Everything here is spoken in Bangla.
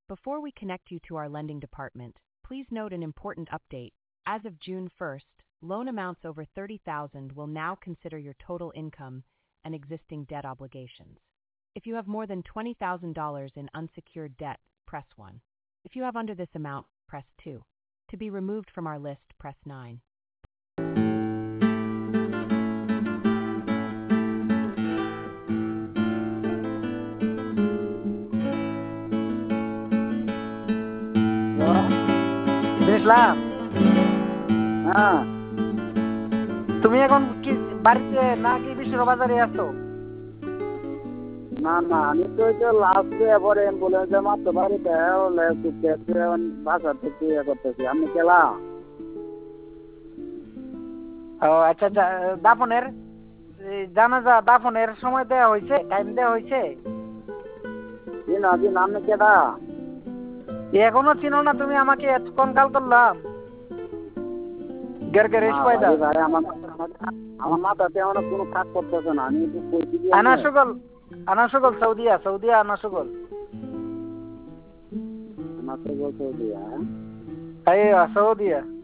Before we connect you to our lending department, please note an important update. As of June 1st, loan amounts over $30,000 will now consider your total income and existing debt obligations. If you have more than $20,000 in unsecured debt, press 1. If you have under this amount, press 2. To be removed from our list, press 9. ইসলাম, হ্যাঁ, তুমি এখন কি বাড়িতে নাকি বিশ্বের বাজারে আছো? না না, আমি তো এটা লাস্টে এবারে অ্যাম্বুলেন্সে মারতে বাড়িতে বাসা থেকে ইয়ে করতেছি। আমি কেলা ও আচ্ছা, দাফনের জানাজা দাফনের সময় দেওয়া হয়েছে, টাইম দেওয়া হয়েছে? দিন দিন, আমি কেডা? এখনো চিনো না তুমি আমাকে? এতক্ষণ কাল করলাম ভাই, আমার মাথাতে আমার কোনো কাজ করতেছে না। আমি একটু কইছি কি আনাসুগল সৌদিয়া আনাসুগল সৌদিয়া। সৌদিয়া